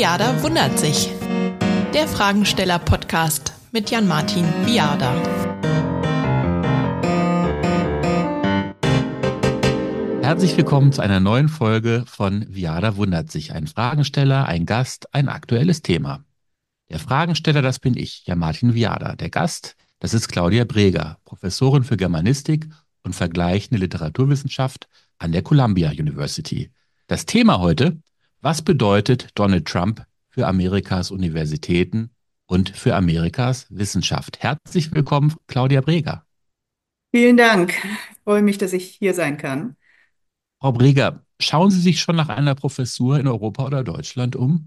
Viada wundert sich. Der Fragensteller-Podcast mit Jan-Martin Viada. Herzlich willkommen zu einer neuen Folge von Viada wundert sich. Ein Fragensteller, ein Gast, ein aktuelles Thema. Der Fragensteller, das bin ich, Jan-Martin Viada. Der Gast, das ist Claudia Breger, Professorin für Germanistik und vergleichende Literaturwissenschaft an der Columbia University. Das Thema heute: Was bedeutet Donald Trump für Amerikas Universitäten und für Amerikas Wissenschaft? Herzlich willkommen, Claudia Breger. Vielen Dank. Ich freue mich, dass ich hier sein kann. Frau Breger, schauen Sie sich schon nach einer Professur in Europa oder Deutschland um?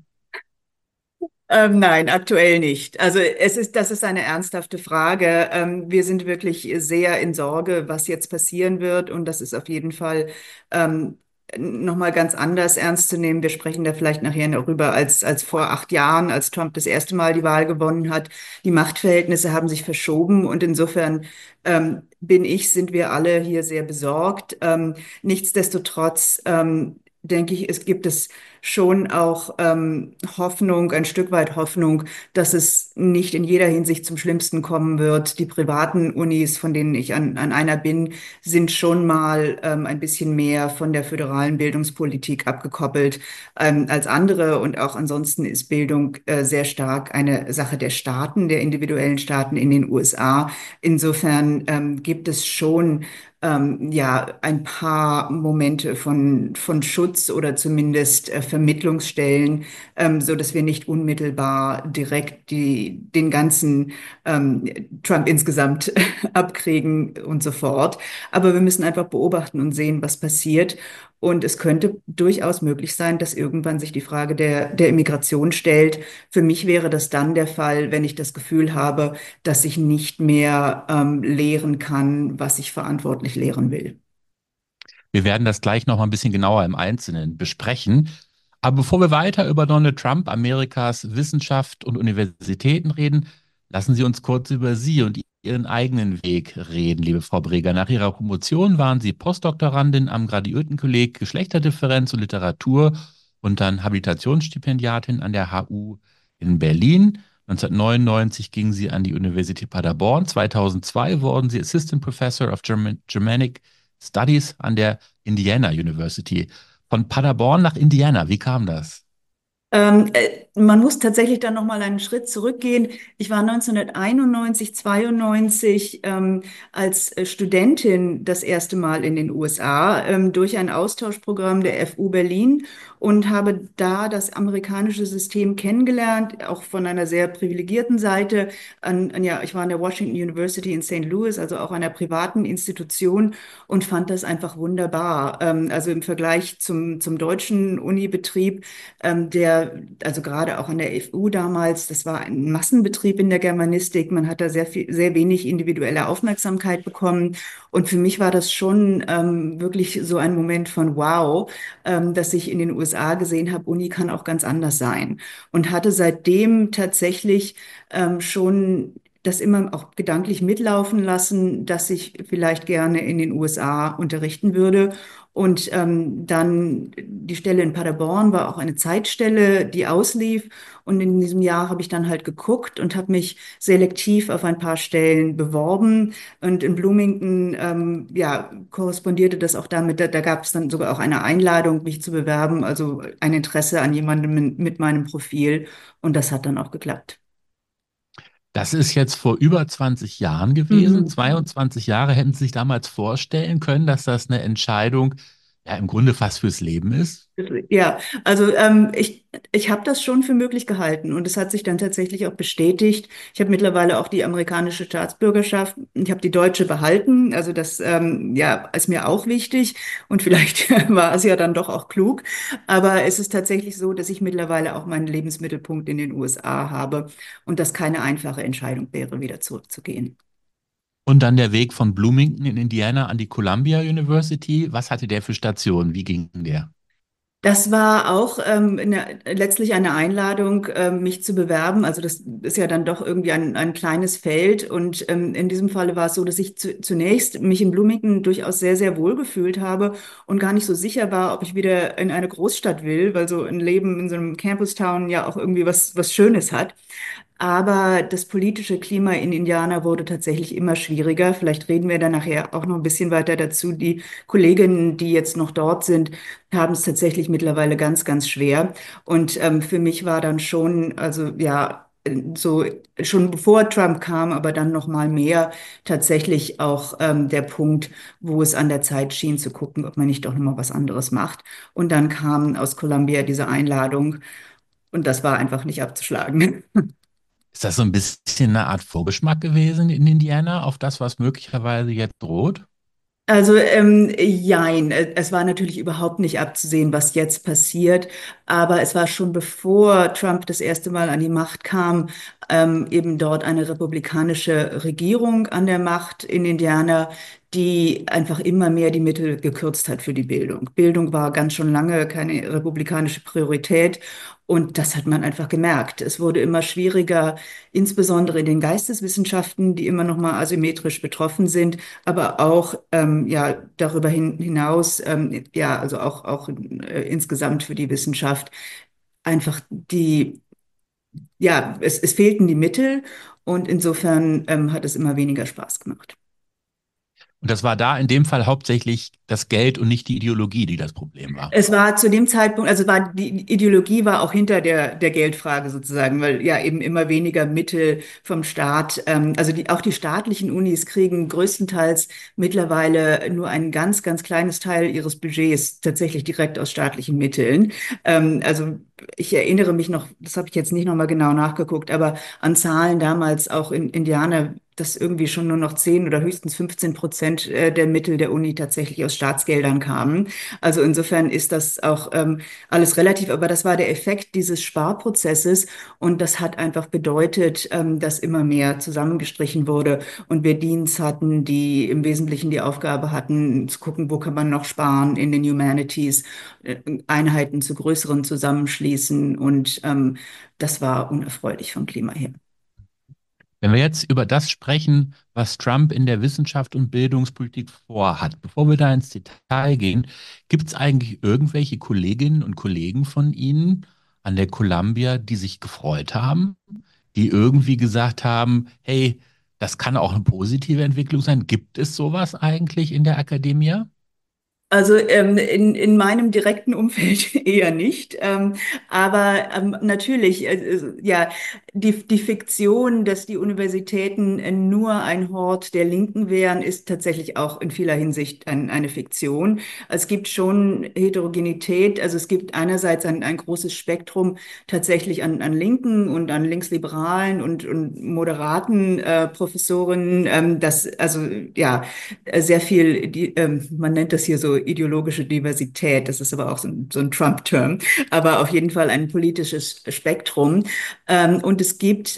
Nein, aktuell nicht. Also das ist eine ernsthafte Frage. Wir sind wirklich sehr in Sorge, was jetzt passieren wird. Und das ist auf jeden Fall nochmal ganz anders ernst zu nehmen. Wir sprechen da vielleicht nachher darüber, als vor 8 Jahren, als Trump das erste Mal die Wahl gewonnen hat. Die Machtverhältnisse haben sich verschoben. Und insofern sind wir alle hier sehr besorgt. Nichtsdestotrotz denke ich, es gibt es schon auch Hoffnung, ein Stück weit Hoffnung, dass es nicht in jeder Hinsicht zum Schlimmsten kommen wird. Die privaten Unis, von denen ich an einer bin, sind schon mal ein bisschen mehr von der föderalen Bildungspolitik abgekoppelt als andere. Und auch ansonsten ist Bildung sehr stark eine Sache der Staaten, der individuellen Staaten in den USA. Insofern gibt es schon ja, ein paar Momente von Schutz oder zumindest Vermittlungsstellen, so dass wir nicht unmittelbar direkt den ganzen Trump insgesamt abkriegen und so fort. Aber wir müssen einfach beobachten und sehen, was passiert. Und es könnte durchaus möglich sein, dass irgendwann sich die Frage der Immigration stellt. Für mich wäre das dann der Fall, wenn ich das Gefühl habe, dass ich nicht mehr lehren kann, was ich verantwortlich lehren will. Wir werden das gleich noch mal ein bisschen genauer im Einzelnen besprechen. Aber bevor wir weiter über Donald Trump, Amerikas Wissenschaft und Universitäten reden, lassen Sie uns kurz über Sie und Ihren eigenen Weg reden, liebe Frau Breger. Nach Ihrer Promotion waren Sie Postdoktorandin am Graduiertenkolleg Geschlechterdifferenz und Literatur und dann Habilitationsstipendiatin an der HU in Berlin. 1999 gingen Sie an die Universität Paderborn. 2002 wurden Sie Assistant Professor of Germanic Studies an der Indiana University. Von Paderborn nach Indiana, wie kam das? Man muss tatsächlich dann noch mal einen Schritt zurückgehen. Ich war 1991, 92 als Studentin das erste Mal in den USA durch ein Austauschprogramm der FU Berlin und habe da das amerikanische System kennengelernt, auch von einer sehr privilegierten Seite. Ja, ich war an der Washington University in St. Louis, also auch einer privaten Institution und fand das einfach wunderbar. Also im Vergleich zum deutschen Unibetrieb, also gerade auch an der FU damals, das war ein Massenbetrieb in der Germanistik. Man hat da sehr wenig individuelle Aufmerksamkeit bekommen. Und für mich war das schon wirklich so ein Moment von wow, dass ich in den USA gesehen habe, Uni kann auch ganz anders sein. Und hatte seitdem tatsächlich schon das immer auch gedanklich mitlaufen lassen, dass ich vielleicht gerne in den USA unterrichten würde. Und dann die Stelle in Paderborn war auch eine Zeitstelle, die auslief. Und in diesem Jahr habe ich dann halt geguckt und habe mich selektiv auf ein paar Stellen beworben. Und in Bloomington, ja, korrespondierte das auch damit, da gab es dann sogar auch eine Einladung, mich zu bewerben, also ein Interesse an jemandem mit meinem Profil. Und das hat dann auch geklappt. Das ist jetzt vor über 20 Jahren gewesen. Mhm. 22 Jahre. Hätten Sie sich damals vorstellen können, dass das eine Entscheidung ja im Grunde fast fürs Leben ist? Ja, also ich habe das schon für möglich gehalten und es hat sich dann tatsächlich auch bestätigt. Ich habe mittlerweile auch die amerikanische Staatsbürgerschaft. Ich habe die deutsche behalten, also das ja, ist mir auch wichtig und vielleicht war es ja dann doch auch klug. Aber es ist tatsächlich so, dass ich mittlerweile auch meinen Lebensmittelpunkt in den USA habe und das keine einfache Entscheidung wäre, wieder zurückzugehen. Und dann der Weg von Bloomington in Indiana an die Columbia University. Was hatte der für Stationen? Wie ging der? Das war auch letztlich eine Einladung, mich zu bewerben. Also das ist ja dann doch irgendwie ein kleines Feld. Und in diesem Falle war es so, dass ich zunächst mich in Bloomington durchaus sehr, sehr wohl gefühlt habe und gar nicht so sicher war, ob ich wieder in eine Großstadt will, weil so ein Leben in so einem Campus-Town ja auch irgendwie was Schönes hat. Aber das politische Klima in Indiana wurde tatsächlich immer schwieriger. Vielleicht reden wir dann nachher auch noch ein bisschen weiter dazu. Die Kolleginnen, die jetzt noch dort sind, haben es tatsächlich mittlerweile ganz, ganz schwer. Und für mich war dann schon, also ja, so schon bevor Trump kam, aber dann noch mal mehr tatsächlich auch der Punkt, wo es an der Zeit schien zu gucken, ob man nicht doch noch mal was anderes macht. Und dann kam aus Columbia diese Einladung und das war einfach nicht abzuschlagen. Ist das so ein bisschen eine Art Vorgeschmack gewesen in Indiana auf das, was möglicherweise jetzt droht? Also, jein. Es war natürlich überhaupt nicht abzusehen, was jetzt passiert, aber es war schon bevor Trump das erste Mal an die Macht kam, eben dort eine republikanische Regierung an der Macht in Indiana, die einfach immer mehr die Mittel gekürzt hat für die Bildung. Bildung war ganz schon lange keine republikanische Priorität. Und das hat man einfach gemerkt. Es wurde immer schwieriger, insbesondere in den Geisteswissenschaften, die immer noch mal asymmetrisch betroffen sind, aber auch ja darüber hinaus ja also auch insgesamt für die Wissenschaft einfach die ja es fehlten die Mittel und insofern hat es immer weniger Spaß gemacht. Und das war da in dem Fall hauptsächlich das Geld und nicht die Ideologie, die das Problem war. Es war zu dem Zeitpunkt, also war die Ideologie war auch hinter der Geldfrage sozusagen, weil ja eben immer weniger Mittel vom Staat, also auch die staatlichen Unis kriegen größtenteils mittlerweile nur ein ganz, ganz kleines Teil ihres Budgets tatsächlich direkt aus staatlichen Mitteln. Also ich erinnere mich noch, das habe ich jetzt nicht nochmal genau nachgeguckt, aber an Zahlen damals auch in Indiana, dass irgendwie schon nur noch 10 oder höchstens 15% der Mittel der Uni tatsächlich aus Staatsgeldern kamen. Also insofern ist das auch alles relativ, aber das war der Effekt dieses Sparprozesses und das hat einfach bedeutet, dass immer mehr zusammengestrichen wurde und wir Deans hatten, die im Wesentlichen die Aufgabe hatten, zu gucken, wo kann man noch sparen in den Humanities, Einheiten zu größeren zusammenschließen und das war unerfreulich vom Klima her. Wenn wir jetzt über das sprechen, was Trump in der Wissenschaft und Bildungspolitik vorhat, bevor wir da ins Detail gehen, gibt es eigentlich irgendwelche Kolleginnen und Kollegen von Ihnen an der Columbia, die sich gefreut haben, die irgendwie gesagt haben, hey, das kann auch eine positive Entwicklung sein? Gibt es sowas eigentlich in der Akademie? Also in meinem direkten Umfeld eher nicht. Aber natürlich, ja, die Fiktion, dass die Universitäten nur ein Hort der Linken wären, ist tatsächlich auch in vieler Hinsicht eine Fiktion. Es gibt schon Heterogenität, also es gibt einerseits ein großes Spektrum tatsächlich an Linken und an Linksliberalen und moderaten Professorinnen, das also ja sehr viel, man nennt das hier so ideologische Diversität, das ist aber auch so ein Trump-Term, aber auf jeden Fall ein politisches Spektrum. Und es gibt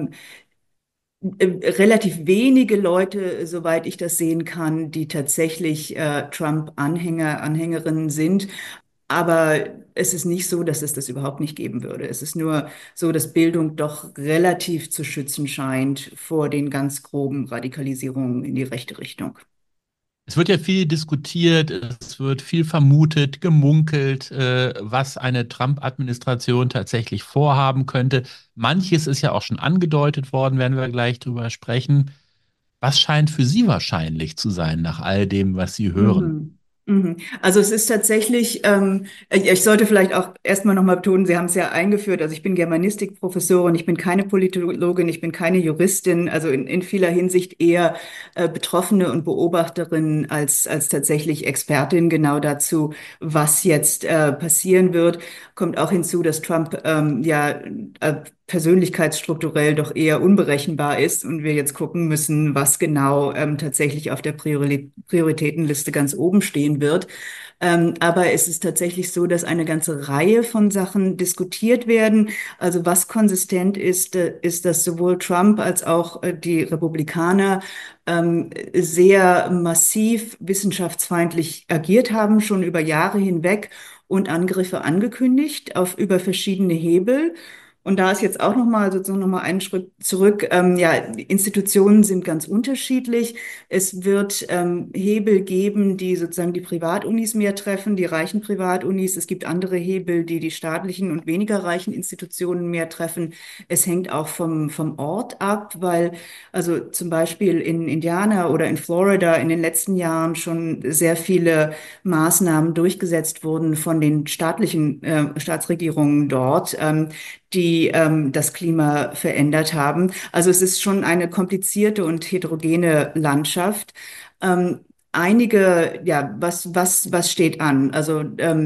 relativ wenige Leute, soweit ich das sehen kann, die tatsächlich Trump-Anhänger, Anhängerinnen sind. Aber es ist nicht so, dass es das überhaupt nicht geben würde. Es ist nur so, dass Bildung doch relativ zu schützen scheint vor den ganz groben Radikalisierungen in die rechte Richtung. Es wird ja viel diskutiert, es wird viel vermutet, gemunkelt, was eine Trump-Administration tatsächlich vorhaben könnte. Manches ist ja auch schon angedeutet worden, werden wir gleich drüber sprechen. Was scheint für Sie wahrscheinlich zu sein nach all dem, was Sie hören? Mhm. Mhm. Also es ist tatsächlich, ich sollte vielleicht auch erstmal nochmal betonen, Sie haben es ja eingeführt, also ich bin Germanistikprofessorin, ich bin keine Politologin, ich bin keine Juristin, also in vieler Hinsicht eher Betroffene und Beobachterin als tatsächlich Expertin genau dazu, was jetzt passieren wird. Kommt auch hinzu, dass Trump ja persönlichkeitsstrukturell doch eher unberechenbar ist und wir jetzt gucken müssen, was genau tatsächlich auf der Prioritätenliste ganz oben stehen wird. Aber es ist tatsächlich so, dass eine ganze Reihe von Sachen diskutiert werden. Also was konsistent ist, ist, dass sowohl Trump als auch die Republikaner sehr massiv wissenschaftsfeindlich agiert haben, schon über Jahre hinweg und Angriffe angekündigt auf über verschiedene Hebel. Und da ist jetzt auch nochmal sozusagen noch mal einen Schritt zurück. Ja, die Institutionen sind ganz unterschiedlich. Es wird Hebel geben, die sozusagen die Privatunis mehr treffen, die reichen Privatunis. Es gibt andere Hebel, die die staatlichen und weniger reichen Institutionen mehr treffen. Es hängt auch vom Ort ab, weil also zum Beispiel in Indiana oder in Florida in den letzten Jahren schon sehr viele Maßnahmen durchgesetzt wurden von den staatlichen Staatsregierungen dort, die das Klima verändert haben. Also es ist schon eine komplizierte und heterogene Landschaft. Ja, was steht an? Also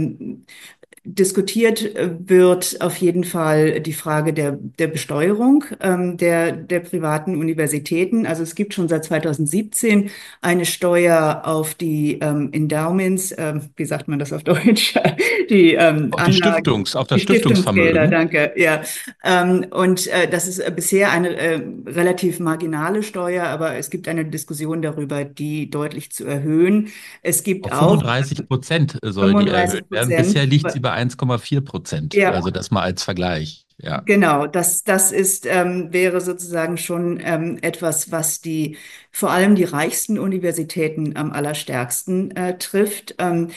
diskutiert wird auf jeden Fall die Frage der Besteuerung der privaten Universitäten. Also es gibt schon seit 2017 eine Steuer auf die Endowments, wie sagt man das auf Deutsch? Die Anlagen. Auf Die das Stiftungsgelder, Stiftungsvermögen. danke, ja. Und das ist bisher eine relativ marginale Steuer, aber es gibt eine Diskussion darüber, die deutlich zu erhöhen. Es gibt Auf auch 35% soll die erhöht werden. 35%. Bisher liegt sie bei 1,4%. Ja, Also das mal als Vergleich. Ja. genau, das ist, wäre sozusagen schon etwas, was vor allem die reichsten Universitäten am allerstärksten trifft.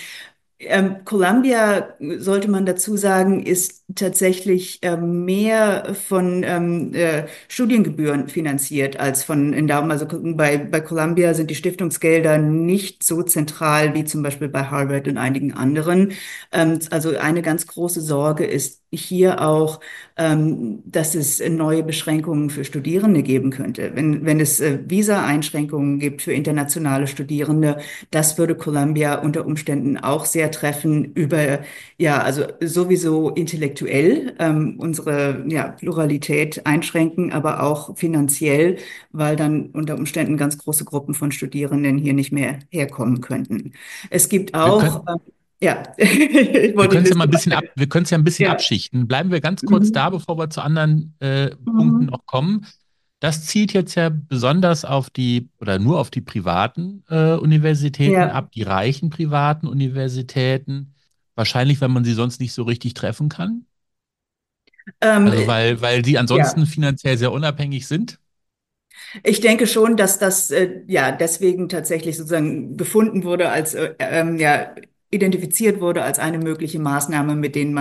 Columbia, sollte man dazu sagen, ist tatsächlich mehr von Studiengebühren finanziert als von Endowment. Also bei Columbia sind die Stiftungsgelder nicht so zentral wie zum Beispiel bei Harvard und einigen anderen. Also eine ganz große Sorge ist hier auch, dass es neue Beschränkungen für Studierende geben könnte. Wenn es Visa-Einschränkungen gibt für internationale Studierende, das würde Columbia unter Umständen auch sehr treffen über, ja, also sowieso intellektuell unsere Pluralität einschränken, aber auch finanziell, weil dann unter Umständen ganz große Gruppen von Studierenden hier nicht mehr herkommen könnten. Es gibt Wir auch, können, ja, ich wir wollte die können es ja mal Liste ein bisschen weiter. wir können es ja ein bisschen Ja. abschichten. Bleiben wir ganz kurz da, Mhm. bevor wir zu anderen Punkten Mhm. noch kommen. Das zielt jetzt ja besonders auf die oder nur auf die privaten Universitäten Ja. ab, die reichen privaten Universitäten. Wahrscheinlich, weil man sie sonst nicht so richtig treffen kann. Ähm, Also weil die ansonsten ja. finanziell sehr unabhängig sind. Ich denke schon, dass das ja deswegen tatsächlich sozusagen gefunden wurde als ja identifiziert wurde als eine mögliche Maßnahme,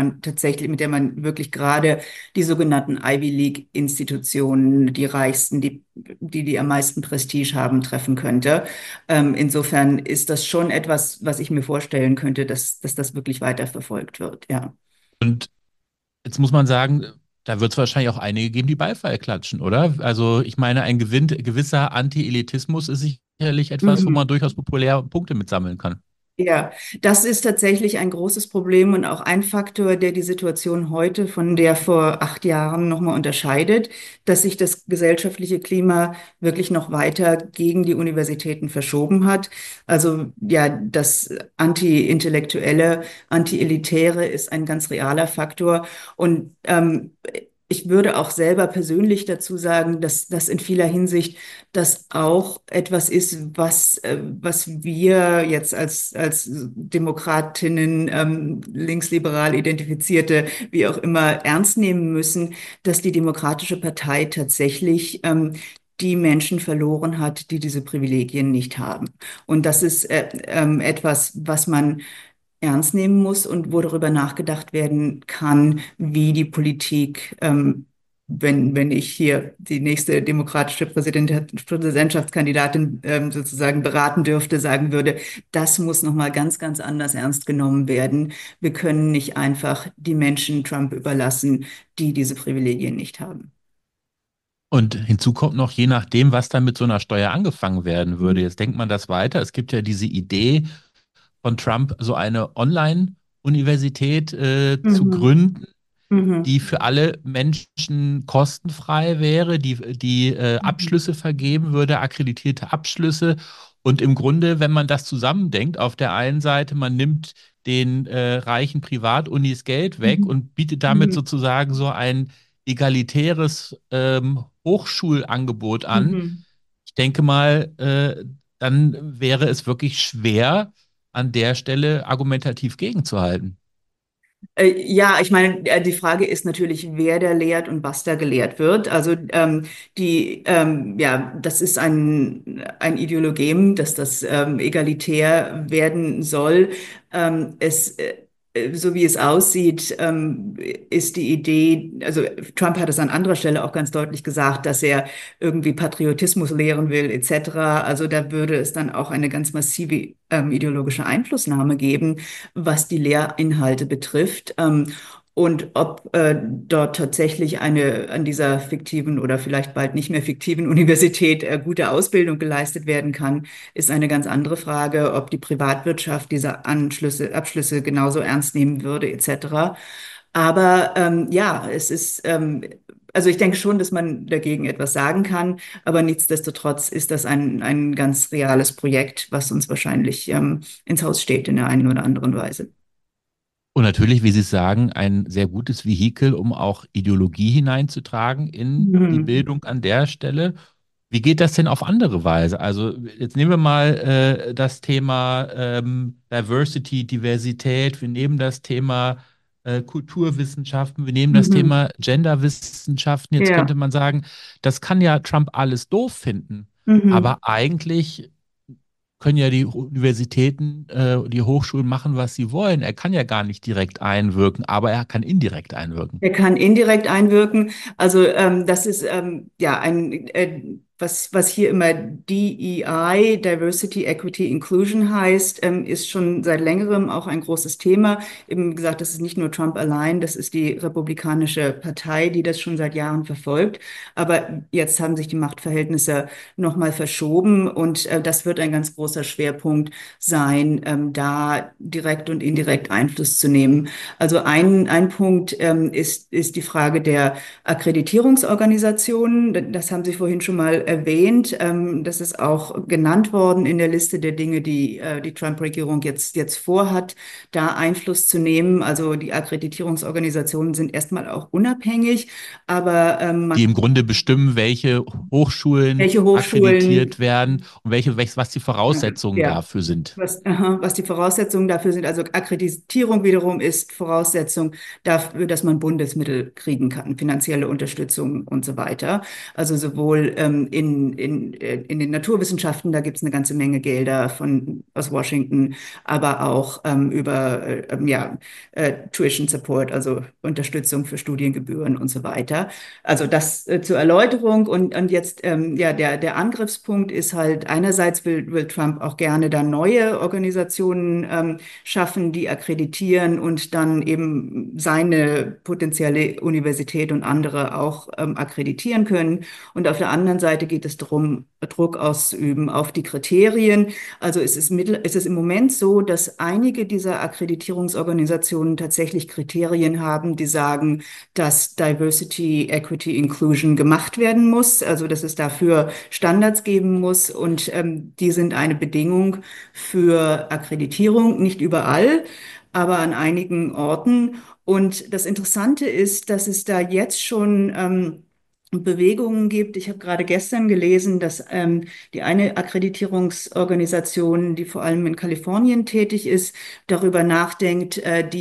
mit der man wirklich gerade die sogenannten Ivy League Institutionen, die reichsten, die am meisten Prestige haben, treffen könnte. Insofern ist das schon etwas, was ich mir vorstellen könnte, dass das wirklich weiterverfolgt wird. Ja. Und jetzt muss man sagen, da wird es wahrscheinlich auch einige geben, die Beifall klatschen, oder? Also ich meine, gewisser Anti-Elitismus ist sicherlich etwas, wo Mhm. man durchaus populär Punkte mitsammeln kann. Ja, das ist tatsächlich ein großes Problem und auch ein Faktor, der die Situation heute von der vor 8 Jahren nochmal unterscheidet, dass sich das gesellschaftliche Klima wirklich noch weiter gegen die Universitäten verschoben hat. Also ja, das Anti-Intellektuelle, Anti-Elitäre ist ein ganz realer Faktor. Und ich würde auch selber persönlich dazu sagen, dass das in vieler Hinsicht das auch etwas ist, was wir jetzt als Demokratinnen, linksliberal identifizierte, wie auch immer, ernst nehmen müssen, dass die Demokratische Partei tatsächlich die Menschen verloren hat, die diese Privilegien nicht haben. Und das ist etwas, was man ernst nehmen muss und wo darüber nachgedacht werden kann, wie die Politik wenn ich hier die nächste demokratische Präsidentschaftskandidatin sozusagen beraten dürfte, sagen würde, das muss nochmal ganz, ganz anders ernst genommen werden. Wir können nicht einfach die Menschen Trump überlassen, die diese Privilegien nicht haben. Und hinzu kommt noch, je nachdem, was dann mit so einer Steuer angefangen werden würde. Jetzt denkt man das weiter. Es gibt ja diese Idee von Trump, so eine Online-Universität zu Mhm. gründen, Mhm. die für alle Menschen kostenfrei wäre, die Mhm. Abschlüsse vergeben würde, akkreditierte Abschlüsse. Und im Grunde, wenn man das zusammendenkt, auf der einen Seite, man nimmt den reichen Privatunis Geld weg Mhm. und bietet damit Mhm. sozusagen so ein egalitäres Hochschulangebot an. Mhm. Ich denke mal, dann wäre es wirklich schwer, an der Stelle argumentativ gegenzuhalten. Ja, ich meine, die Frage ist natürlich, wer da lehrt und was da gelehrt wird. Also ja, das ist ein Ideologem, dass das egalitär werden soll. So wie es aussieht, ist die Idee, also Trump hat es an anderer Stelle auch ganz deutlich gesagt, dass er irgendwie Patriotismus lehren will, etc. Also da würde es dann auch eine ganz massive ideologische Einflussnahme geben, was die Lehrinhalte betrifft. Und ob dort tatsächlich an dieser fiktiven oder vielleicht bald nicht mehr fiktiven Universität gute Ausbildung geleistet werden kann, ist eine ganz andere Frage, ob die Privatwirtschaft diese Abschlüsse genauso ernst nehmen würde, etc. Aber ja, also ich denke schon, dass man dagegen etwas sagen kann, aber nichtsdestotrotz ist das ein ganz reales Projekt, was uns wahrscheinlich ins Haus steht in der einen oder anderen Weise. Und natürlich, wie Sie sagen, ein sehr gutes Vehikel, um auch Ideologie hineinzutragen in die Mhm. Bildung an der Stelle. Wie geht das denn auf andere Weise? Also jetzt nehmen wir mal das Thema Diversity, Diversität, wir nehmen das Thema Kulturwissenschaften, wir nehmen das Mhm. Thema Genderwissenschaften. Jetzt könnte Ja. man sagen, das kann ja Trump alles doof finden, Mhm. aber eigentlich können ja die Universitäten, die Hochschulen machen, was sie wollen. Er kann ja gar nicht direkt einwirken, aber er kann indirekt einwirken. Er kann indirekt einwirken. Also das ist ja was hier immer DEI, Diversity, Equity, Inclusion heißt, ist schon seit längerem auch ein großes Thema. Eben gesagt, das ist nicht nur Trump allein, das ist die Republikanische Partei, die das schon seit Jahren verfolgt. Aber jetzt haben sich die Machtverhältnisse nochmal verschoben und das wird ein ganz großer Schwerpunkt sein, da direkt und indirekt Einfluss zu nehmen. Also ein Punkt ist die Frage der Akkreditierungsorganisationen. Das haben Sie vorhin schon mal erwähnt. Das ist auch genannt worden in der Liste der Dinge, die Trump-Regierung jetzt vorhat, da Einfluss zu nehmen. Also die Akkreditierungsorganisationen sind erstmal auch unabhängig, aber Die man im Grunde bestimmen, welche Hochschulen welche akkreditiert Hochschulen werden und was die Voraussetzungen ja, dafür sind. was die Voraussetzungen dafür sind. Also Akkreditierung wiederum ist Voraussetzung dafür, dass man Bundesmittel kriegen kann, finanzielle Unterstützung und so weiter. Also sowohl in den Naturwissenschaften, da gibt es eine ganze Menge Gelder aus Washington, aber auch über ja, Tuition Support, also Unterstützung für Studiengebühren und so weiter. Also das zur Erläuterung und jetzt ja der Angriffspunkt ist halt einerseits will Trump auch gerne dann neue Organisationen schaffen, die akkreditieren und dann eben seine potenzielle Universität und andere auch akkreditieren können. Und auf der anderen Seite geht es darum, Druck auszuüben auf die Kriterien. Also es ist im Moment so, dass einige dieser Akkreditierungsorganisationen tatsächlich Kriterien haben, die sagen, dass Diversity, Equity, Inclusion gemacht werden muss, also dass es dafür Standards geben muss und die sind eine Bedingung für Akkreditierung, nicht überall, aber an einigen Orten. Und das Interessante ist, dass es da jetzt schon Bewegungen gibt. Ich habe gerade gestern gelesen, dass die eine Akkreditierungsorganisation, die vor allem in Kalifornien tätig ist, darüber nachdenkt,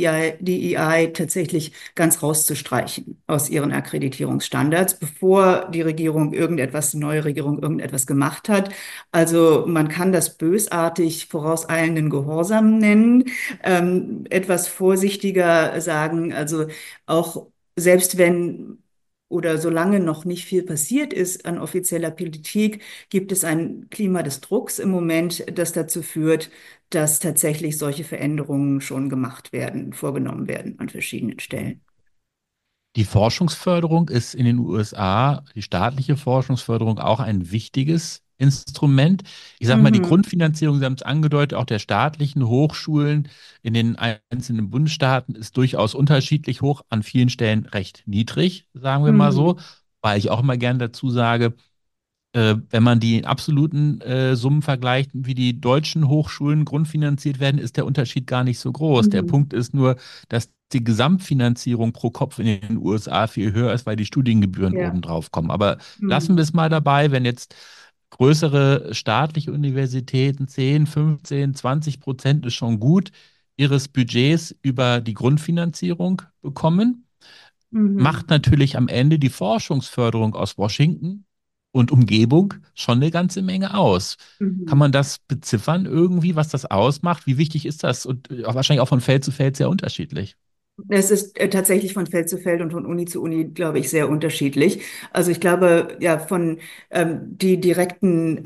DEI tatsächlich ganz rauszustreichen aus ihren Akkreditierungsstandards, bevor die neue Regierung irgendetwas gemacht hat. Also man kann das bösartig vorauseilenden Gehorsam nennen, etwas vorsichtiger sagen, also auch selbst wenn oder solange noch nicht viel passiert ist an offizieller Politik, gibt es ein Klima des Drucks im Moment, das dazu führt, dass tatsächlich solche Veränderungen schon vorgenommen werden an verschiedenen Stellen. Die Forschungsförderung ist in den USA, die staatliche Forschungsförderung, auch ein wichtiges Instrument. Ich sage mal, die Mhm. Grundfinanzierung, Sie haben es angedeutet, auch der staatlichen Hochschulen in den einzelnen Bundesstaaten ist durchaus unterschiedlich hoch, an vielen Stellen recht niedrig, sagen wir mal so, Mhm. weil ich auch immer gerne dazu sage, wenn man die absoluten Summen vergleicht, wie die deutschen Hochschulen grundfinanziert werden, ist der Unterschied gar nicht so groß. Der Mhm. Punkt ist nur, dass die Gesamtfinanzierung pro Kopf in den USA viel höher ist, weil die Studiengebühren Ja. obendrauf kommen. Aber lassen Mhm. wir es mal dabei, wenn jetzt größere staatliche Universitäten 10, 15, 20% ist schon gut. ihres Budgets über die Grundfinanzierung bekommen. Mhm. Macht natürlich am Ende die Forschungsförderung aus Washington und Umgebung schon eine ganze Menge aus. Kann Mhm. man das beziffern irgendwie, was das ausmacht? Wie wichtig ist das? Und wahrscheinlich auch von Feld zu Feld sehr unterschiedlich. Es ist tatsächlich von Feld zu Feld und von Uni zu Uni, glaube ich, sehr unterschiedlich. Also ich glaube, ja, von die direkten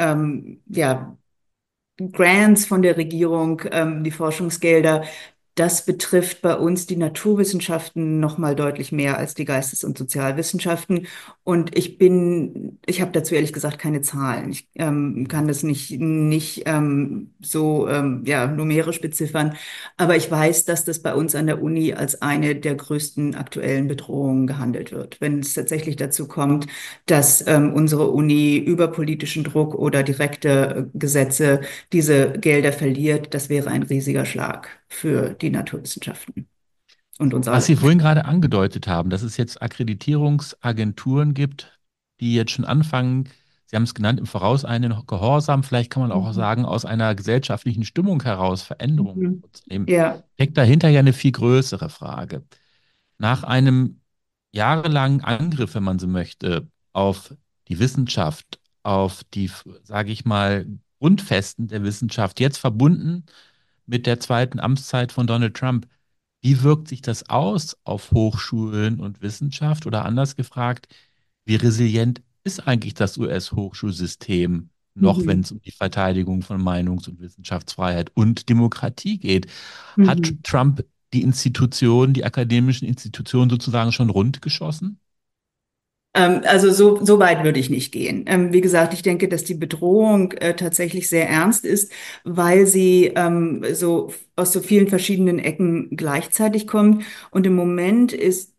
Grants von der Regierung, die Forschungsgelder, das betrifft bei uns die Naturwissenschaften noch mal deutlich mehr als die Geistes- und Sozialwissenschaften. Und ich habe dazu ehrlich gesagt keine Zahlen. Ich kann das nicht so ja, numerisch beziffern. Aber ich weiß, dass das bei uns an der Uni als eine der größten aktuellen Bedrohungen gehandelt wird. Wenn es tatsächlich dazu kommt, dass unsere Uni über politischen Druck oder direkte Gesetze diese Gelder verliert, das wäre ein riesiger Schlag für die Naturwissenschaften und uns Was alle. Sie vorhin gerade angedeutet haben, dass es jetzt Akkreditierungsagenturen gibt, die jetzt schon anfangen, Sie haben es genannt, im vorauseilenden Gehorsam, vielleicht kann man auch Mhm. sagen, aus einer gesellschaftlichen Stimmung heraus Veränderungen Mhm. vorzunehmen, Ja. steckt dahinter ja eine viel größere Frage. Nach einem jahrelangen Angriff, wenn man so möchte, auf die Wissenschaft, auf die, sage ich mal, Grundfesten der Wissenschaft, jetzt verbunden mit der zweiten Amtszeit von Donald Trump, wie wirkt sich das aus auf Hochschulen und Wissenschaft? Oder anders gefragt, wie resilient ist eigentlich das US-Hochschulsystem noch, wenn Mhm. es um die Verteidigung von Meinungs- und Wissenschaftsfreiheit und Demokratie geht? Hat Mhm. Trump die Institutionen, die akademischen Institutionen sozusagen schon rundgeschossen? Also so weit würde ich nicht gehen. Wie gesagt, ich denke, dass die Bedrohung tatsächlich sehr ernst ist, weil sie so aus so vielen verschiedenen Ecken gleichzeitig kommt. Und im Moment ist,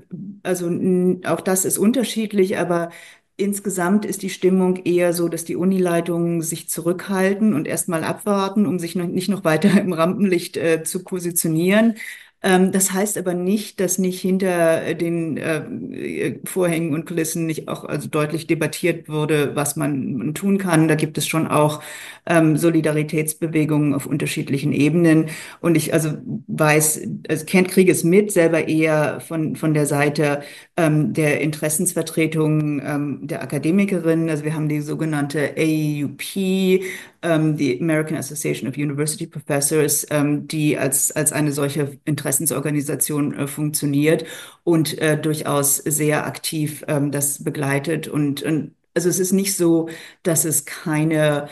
auch das ist unterschiedlich, aber insgesamt ist die Stimmung eher so, dass die Unileitungen sich zurückhalten und erstmal abwarten, um sich nicht noch weiter im Rampenlicht zu positionieren. Das heißt aber nicht, dass nicht hinter den Vorhängen und Kulissen nicht auch also deutlich debattiert wurde, was man tun kann. Da gibt es schon auch Solidaritätsbewegungen auf unterschiedlichen Ebenen. Und ich also weiß, also kennt Krieges mit, selber eher von der Seite der Interessensvertretung der Akademikerinnen. Also wir haben die sogenannte AUP, die American Association of University Professors, die als eine solche Interessensorganisation funktioniert und durchaus sehr aktiv das begleitet. Und also es ist nicht so, dass es keine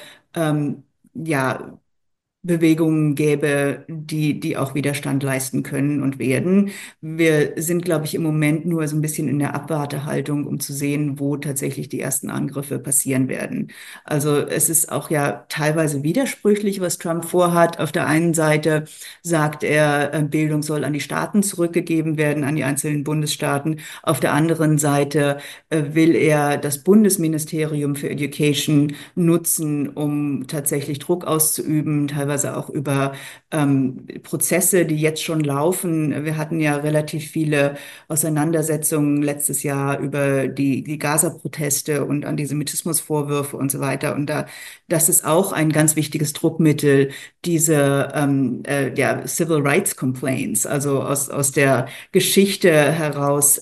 ja, Bewegungen gäbe, die auch Widerstand leisten können und werden. Wir sind, glaube ich, im Moment nur so ein bisschen in der Abwartehaltung, um zu sehen, wo tatsächlich die ersten Angriffe passieren werden. Also es ist auch ja teilweise widersprüchlich, was Trump vorhat. Auf der einen Seite sagt er, Bildung soll an die Staaten zurückgegeben werden, an die einzelnen Bundesstaaten. Auf der anderen Seite will er das Bundesministerium für Education nutzen, um tatsächlich Druck auszuüben, teilweise auch über Prozesse, die jetzt schon laufen. Wir hatten ja relativ viele Auseinandersetzungen letztes Jahr über die Gaza-Proteste und Antisemitismusvorwürfe und so weiter. Und das ist auch ein ganz wichtiges Druckmittel, diese ja, Civil Rights Complaints, also aus der Geschichte heraus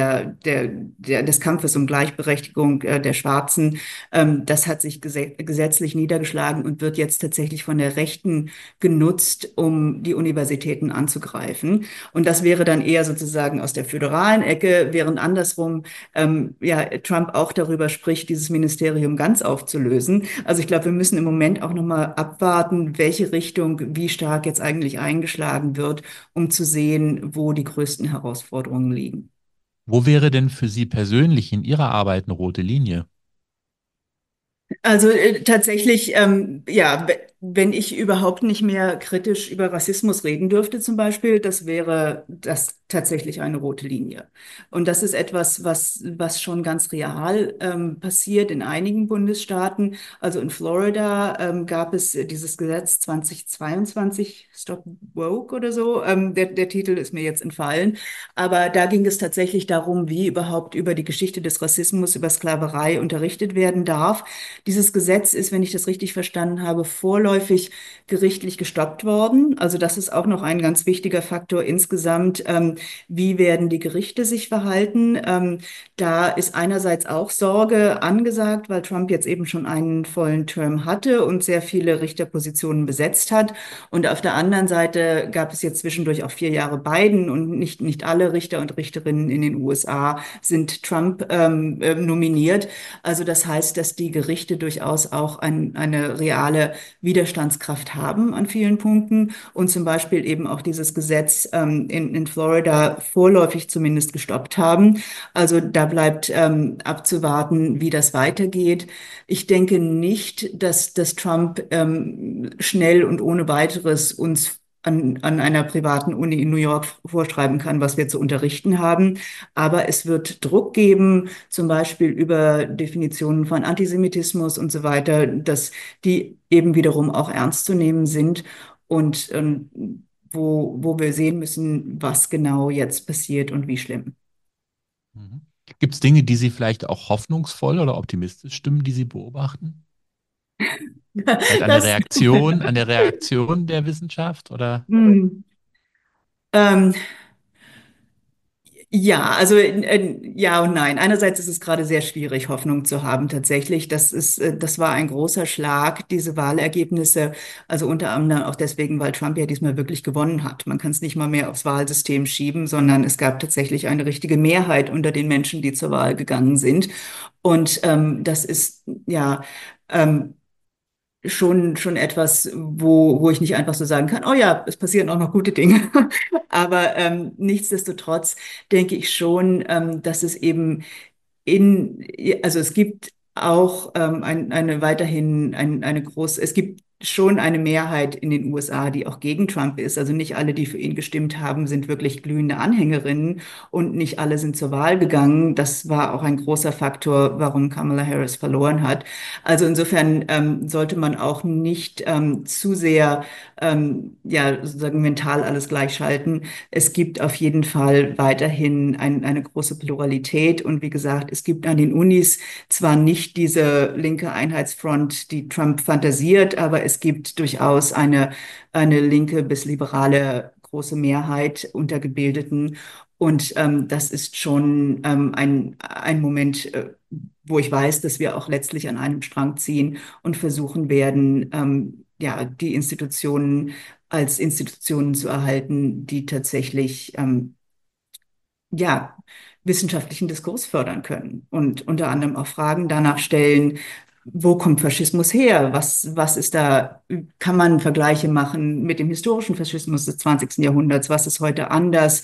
des Kampfes um Gleichberechtigung der Schwarzen. Das hat sich gesetzlich niedergeschlagen und wird jetzt tatsächlich von der Rechten genutzt, um die Universitäten anzugreifen. Und das wäre dann eher sozusagen aus der föderalen Ecke, während andersrum ja, Trump auch darüber spricht, dieses Ministerium ganz aufzulösen. Also ich glaube, wir müssen im Moment auch nochmal abwarten, welche Richtung wie stark jetzt eigentlich eingeschlagen wird, um zu sehen, wo die größten Herausforderungen liegen. Wo wäre denn für Sie persönlich in Ihrer Arbeit eine rote Linie? Also tatsächlich, ja, wenn ich überhaupt nicht mehr kritisch über Rassismus reden dürfte, zum Beispiel, das wäre das tatsächlich eine rote Linie. Und das ist etwas, was schon ganz real passiert in einigen Bundesstaaten. Also in Florida gab es dieses Gesetz 2022, Stop Woke oder so. Der Titel ist mir jetzt entfallen. Aber da ging es tatsächlich darum, wie überhaupt über die Geschichte des Rassismus, über Sklaverei unterrichtet werden darf. Dieses Gesetz ist, wenn ich das richtig verstanden habe, vorläufig gerichtlich gestoppt worden. Also das ist auch noch ein ganz wichtiger Faktor insgesamt. Wie werden die Gerichte sich verhalten? Da ist einerseits auch Sorge angesagt, weil Trump jetzt eben schon einen vollen Term hatte und sehr viele Richterpositionen besetzt hat. Und auf der anderen Seite gab es jetzt zwischendurch auch 4 Jahre Biden und nicht alle Richter und Richterinnen in den USA sind Trump nominiert. Also das heißt, dass die Gerichte durchaus auch eine reale Widerstandskraft haben an vielen Punkten und zum Beispiel eben auch dieses Gesetz in Florida vorläufig zumindest gestoppt haben. Also da bleibt abzuwarten, wie das weitergeht. Ich denke nicht, dass Trump schnell und ohne weiteres uns an einer privaten Uni in New York vorschreiben kann, was wir zu unterrichten haben. Aber es wird Druck geben, zum Beispiel über Definitionen von Antisemitismus und so weiter, dass die eben wiederum auch ernst zu nehmen sind und wo wir sehen müssen, was genau jetzt passiert und wie schlimm. Mhm. Gibt es Dinge, die Sie vielleicht auch hoffnungsvoll oder optimistisch stimmen, die Sie beobachten? Vielleicht Das, An der Reaktion der Wissenschaft oder? hm, ähm, ja, also ja und nein. Einerseits ist es gerade sehr schwierig, Hoffnung zu haben tatsächlich. Das war ein großer Schlag, diese Wahlergebnisse. Also unter anderem auch deswegen, weil Trump ja diesmal wirklich gewonnen hat. Man kann es nicht mal mehr aufs Wahlsystem schieben, sondern es gab tatsächlich eine richtige Mehrheit unter den Menschen, die zur Wahl gegangen sind. Und das ist ja ähm, schon etwas, wo ich nicht einfach so sagen kann, oh ja, es passieren auch noch gute Dinge. Aber nichtsdestotrotz denke ich schon, dass es eben also es gibt auch es gibt schon eine Mehrheit in den USA, die auch gegen Trump ist. Also nicht alle, die für ihn gestimmt haben, sind wirklich glühende Anhängerinnen und nicht alle sind zur Wahl gegangen. Das war auch ein großer Faktor, warum Kamala Harris verloren hat. Also insofern sollte man auch nicht zu sehr ja sozusagen mental alles gleichschalten. Es gibt auf jeden Fall weiterhin eine große Pluralität und wie gesagt, es gibt an den Unis zwar nicht diese linke Einheitsfront, die Trump fantasiert, aber es gibt durchaus eine linke bis liberale große Mehrheit unter Gebildeten. Und das ist schon ein Moment, wo ich weiß, dass wir auch letztlich an einem Strang ziehen und versuchen werden, ja, die Institutionen als Institutionen zu erhalten, die tatsächlich ja, wissenschaftlichen Diskurs fördern können und unter anderem auch Fragen danach stellen, wo kommt Faschismus her? Was ist da, kann man Vergleiche machen mit dem historischen Faschismus des 20. Jahrhunderts? Was ist heute anders?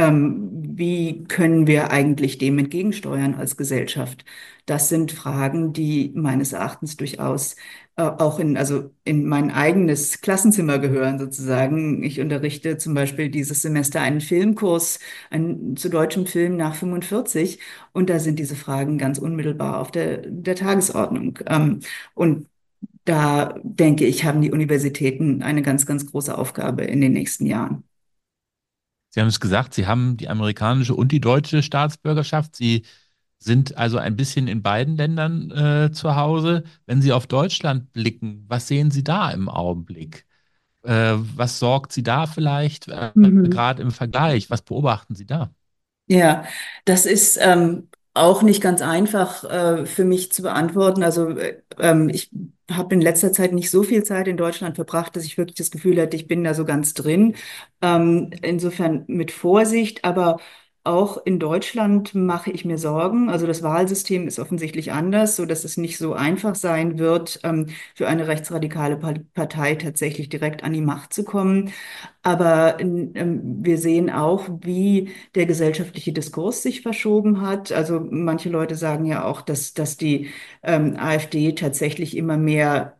Wie können wir eigentlich dem entgegensteuern als Gesellschaft? Das sind Fragen, die meines Erachtens durchaus auch also in mein eigenes Klassenzimmer gehören sozusagen. Ich unterrichte zum Beispiel dieses Semester einen Filmkurs zu deutschem Film nach 45 und da sind diese Fragen ganz unmittelbar auf der Tagesordnung. Und da denke ich, haben die Universitäten eine ganz große Aufgabe in den nächsten Jahren. Sie haben es gesagt, Sie haben die amerikanische und die deutsche Staatsbürgerschaft. Sie sind also ein bisschen in beiden Ländern zu Hause. Wenn Sie auf Deutschland blicken, was sehen Sie da im Augenblick? Was sorgt Sie da vielleicht Mhm. gerade im Vergleich? Was beobachten Sie da? Ja, das ist auch nicht ganz einfach für mich zu beantworten. Also ich habe in letzter Zeit nicht so viel Zeit in Deutschland verbracht, dass ich wirklich das Gefühl hatte, ich bin da so ganz drin. Insofern mit Vorsicht, aber auch in Deutschland mache ich mir Sorgen. Also das Wahlsystem ist offensichtlich anders, so dass es nicht so einfach sein wird, für eine rechtsradikale Partei tatsächlich direkt an die Macht zu kommen. Aber wir sehen auch, wie der gesellschaftliche Diskurs sich verschoben hat. Also manche Leute sagen ja auch, dass die AfD tatsächlich immer mehr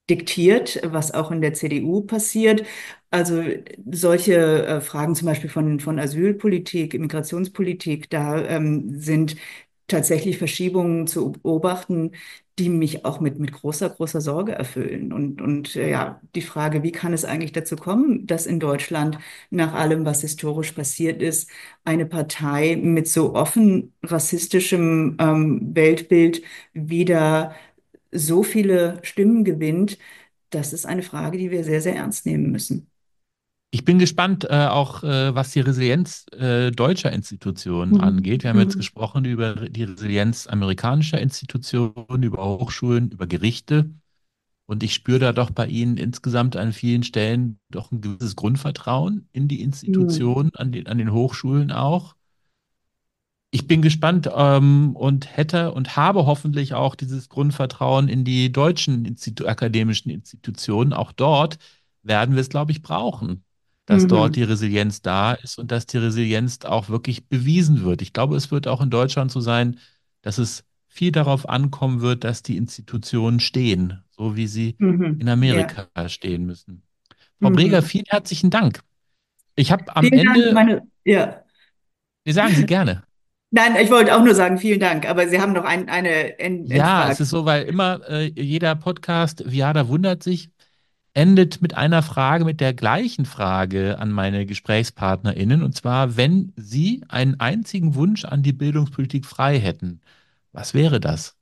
diktiert, was auch in der CDU passiert. Also solche Fragen zum Beispiel von Asylpolitik, Immigrationspolitik, da sind tatsächlich Verschiebungen zu beobachten, die mich auch mit großer Sorge erfüllen. Ja, die Frage, wie kann es eigentlich dazu kommen, dass in Deutschland nach allem, was historisch passiert ist, eine Partei mit so offen rassistischem Weltbild wieder so viele Stimmen gewinnt? Das ist eine Frage, die wir sehr ernst nehmen müssen. Ich bin gespannt, auch was die Resilienz deutscher Institutionen Mhm. angeht. Wir haben jetzt Mhm. gesprochen über die Resilienz amerikanischer Institutionen, über Hochschulen, über Gerichte. Und ich spüre da doch bei Ihnen insgesamt an vielen Stellen doch ein gewisses Grundvertrauen in die Mhm. Institutionen, an den Hochschulen auch. Ich bin gespannt und hätte und habe hoffentlich auch dieses Grundvertrauen in die deutschen akademischen Institutionen. Auch dort werden wir es, glaube ich, brauchen, dass dort Mhm. die Resilienz da ist und dass die Resilienz auch wirklich bewiesen wird. Ich glaube, es wird auch in Deutschland so sein, dass es viel darauf ankommen wird, dass die Institutionen stehen, so wie sie in Mhm. Ja. Amerika stehen müssen. Frau Breger, Mhm. vielen herzlichen Dank. Ich habe am Vielen Dank, Ende, ja. wir sagen Sie gerne. Nein, ich wollte auch nur sagen, vielen Dank, aber Sie haben noch eine Ja, es Endfrage. ist so, weil immer jeder Podcast, Viada wundert sich, endet mit einer Frage, mit der gleichen Frage an meine GesprächspartnerInnen. Und zwar, wenn Sie einen einzigen Wunsch an die Bildungspolitik frei hätten, was wäre das?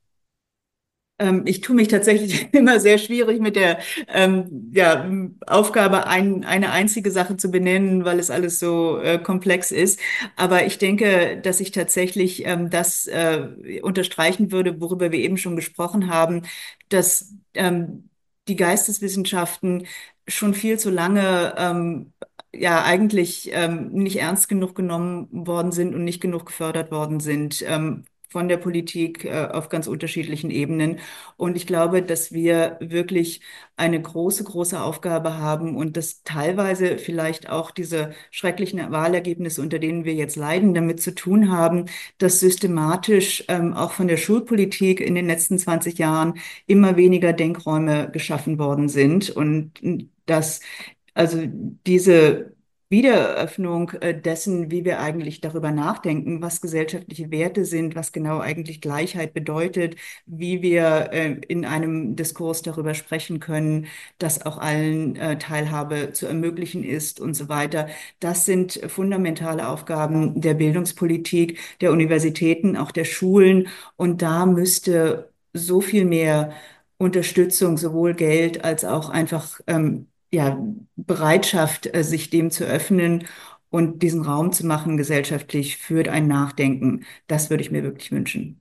Ich tue mich tatsächlich immer sehr schwierig mit der ja, Aufgabe, eine einzige Sache zu benennen, weil es alles so komplex ist. Aber ich denke, dass ich tatsächlich das unterstreichen würde, worüber wir eben schon gesprochen haben, dass die Geisteswissenschaften schon viel zu lange ja eigentlich nicht ernst genug genommen worden sind und nicht genug gefördert worden sind. Von der Politik auf ganz unterschiedlichen Ebenen. Und ich glaube, dass wir wirklich eine große Aufgabe haben und dass teilweise vielleicht auch diese schrecklichen Wahlergebnisse, unter denen wir jetzt leiden, damit zu tun haben, dass systematisch auch von der Schulpolitik in den letzten 20 Jahren immer weniger Denkräume geschaffen worden sind und dass also diese Wiedereröffnung dessen, wie wir eigentlich darüber nachdenken, was gesellschaftliche Werte sind, was genau eigentlich Gleichheit bedeutet, wie wir in einem Diskurs darüber sprechen können, dass auch allen Teilhabe zu ermöglichen ist und so weiter. Das sind fundamentale Aufgaben der Bildungspolitik, der Universitäten, auch der Schulen. Und da müsste so viel mehr Unterstützung, sowohl Geld als auch einfach ja, Bereitschaft, sich dem zu öffnen und diesen Raum zu machen gesellschaftlich für ein Nachdenken. Das würde ich mir wirklich wünschen.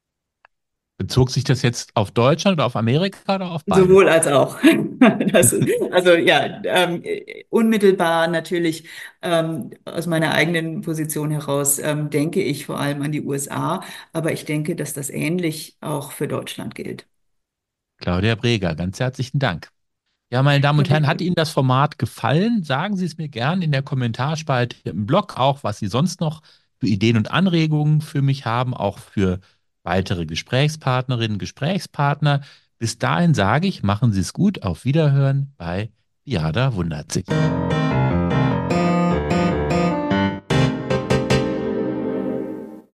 Bezog sich das jetzt auf Deutschland oder auf Amerika oder auf beide? Sowohl als auch. Also ja, unmittelbar natürlich aus meiner eigenen Position heraus denke ich vor allem an die USA, aber ich denke, dass das ähnlich auch für Deutschland gilt. Claudia Breger, ganz herzlichen Dank. Ja, meine Damen Ja, und Herren, bitte. hat Ihnen das Format gefallen? Sagen Sie es mir gern in der Kommentarspalte im Blog auch, was Sie sonst noch für Ideen und Anregungen für mich haben, auch für weitere Gesprächspartnerinnen, Gesprächspartner. Bis dahin sage ich, machen Sie es gut, auf Wiederhören bei Viada wundert sich.